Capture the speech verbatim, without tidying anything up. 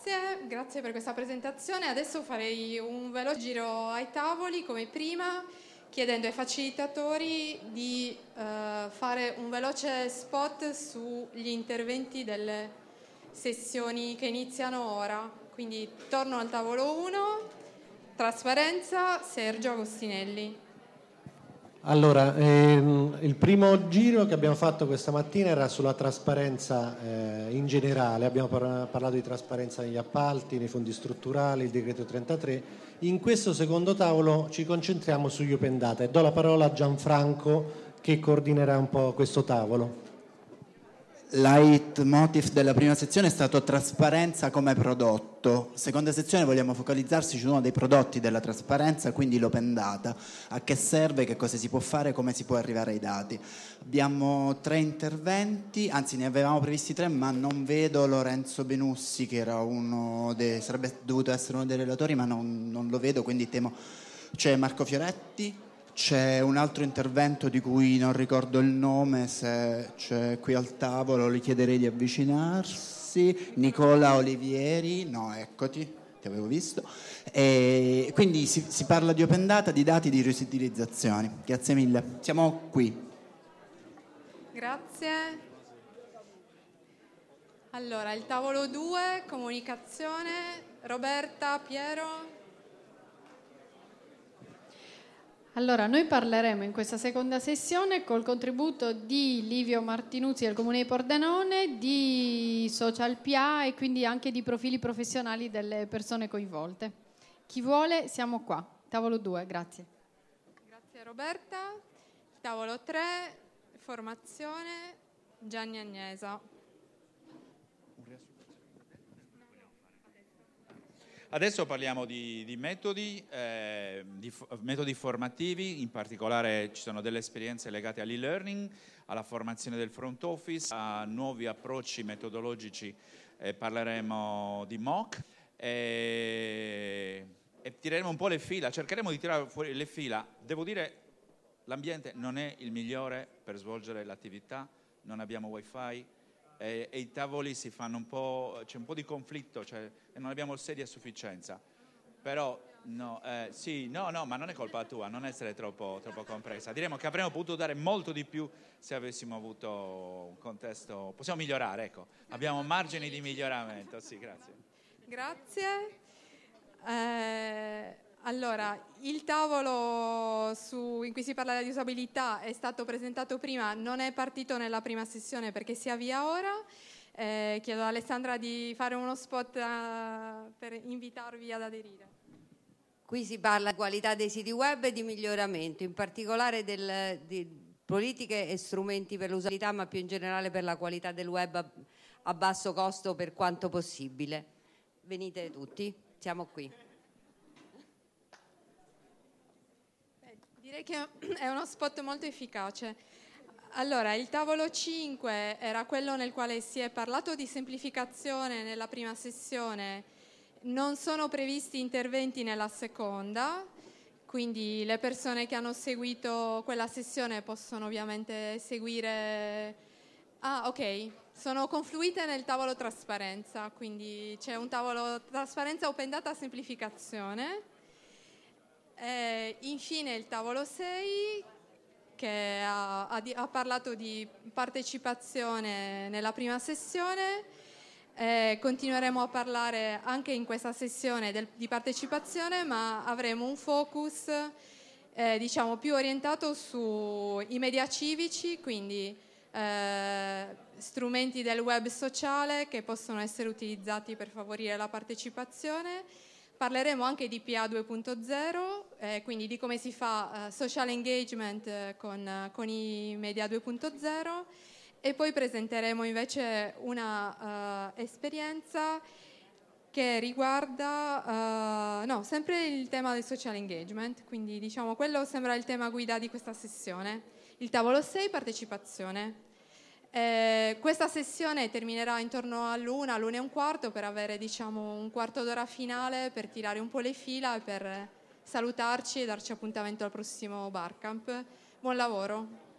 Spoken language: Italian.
Grazie, grazie per questa presentazione. Adesso farei un veloce giro ai tavoli come prima, chiedendo ai facilitatori di uh, fare un veloce spot sugli interventi delle sessioni che iniziano ora. Quindi torno al tavolo uno, trasparenza, Sergio Agostinelli. Allora, ehm, il primo giro che abbiamo fatto questa mattina era sulla trasparenza eh, in generale, abbiamo par- parlato di trasparenza negli appalti, nei fondi strutturali, il decreto trentatré. In questo secondo tavolo ci concentriamo sugli open data e do la parola a Gianfranco che coordinerà un po' questo tavolo. Leitmotiv della prima sezione è stato trasparenza come prodotto. Seconda sezione vogliamo focalizzarsi su uno dei prodotti della trasparenza, quindi l'open data. A che serve, che cosa si può fare, come si può arrivare ai dati. Abbiamo tre interventi, anzi ne avevamo previsti tre, ma non vedo Lorenzo Benussi che era uno dei, sarebbe dovuto essere uno dei relatori, ma non, non lo vedo, quindi temo. C'è Marco Fioretti. C'è un altro intervento di cui non ricordo il nome, se c'è qui al tavolo gli chiederei di avvicinarsi. Nicola Olivieri, no, eccoti, ti avevo visto. E quindi si, si parla di open data, di dati, di riutilizzazioni. Grazie mille, siamo qui. Grazie. Allora, il tavolo due, comunicazione, Roberta, Piero. Allora, noi parleremo in questa seconda sessione col contributo di Livio Martinuzzi del Comune di Pordenone, di Social P A e quindi anche di profili professionali delle persone coinvolte. Chi vuole, siamo qua. Tavolo due, grazie. Grazie Roberta. Tavolo tre, formazione, Gianni Agnesa. Adesso parliamo di, di, metodi, eh, di f- metodi formativi, in particolare ci sono delle esperienze legate all'e-learning, alla formazione del front office, a nuovi approcci metodologici, eh, parleremo di M O C e, e tireremo un po' le fila, cercheremo di tirare fuori le fila. Devo dire, l'ambiente non è il migliore per svolgere l'attività, non abbiamo wifi, E, e i tavoli si fanno un po', c'è un po' di conflitto, cioè, e non abbiamo sedie a sufficienza. Però, no, eh, sì, no, no, ma non è colpa tua, non essere troppo, troppo complessa. Diremo che avremmo potuto dare molto di più se avessimo avuto un contesto. Possiamo migliorare, ecco. Abbiamo margini di miglioramento. Sì, grazie. Grazie. Eh... Allora, il tavolo su, in cui si parla di usabilità è stato presentato prima, non è partito nella prima sessione perché si avvia ora. Eh, chiedo ad Alessandra di fare uno spot uh, per invitarvi ad aderire. Qui si parla di qualità dei siti web e di miglioramento, in particolare del, di politiche e strumenti per l'usabilità, ma più in generale per la qualità del web a, a basso costo per quanto possibile. Venite tutti, siamo qui. Direi che è uno spot molto efficace. Allora, il tavolo cinque era quello nel quale si è parlato di semplificazione nella prima sessione. Non sono previsti interventi nella seconda, quindi le persone che hanno seguito quella sessione possono ovviamente seguire... Ah, ok, sono confluite nel tavolo trasparenza, quindi c'è un tavolo trasparenza open data semplificazione. Eh, infine il tavolo sei che ha, ha, ha parlato di partecipazione nella prima sessione, eh, continueremo a parlare anche in questa sessione del, di partecipazione, ma avremo un focus eh, diciamo più orientato sui media civici, quindi eh, strumenti del web sociale che possono essere utilizzati per favorire la partecipazione. Parleremo anche di P A due punto zero, eh, quindi di come si fa uh, social engagement eh, con, uh, con i media due punto zero e poi presenteremo invece una uh, esperienza che riguarda, uh, no, sempre il tema del social engagement, quindi diciamo quello sembra il tema guida di questa sessione. Il tavolo sei, partecipazione. Eh, questa sessione terminerà intorno all'una, all'una e un quarto per avere diciamo un quarto d'ora finale per tirare un po' le fila e per salutarci e darci appuntamento al prossimo Barcamp. Buon lavoro.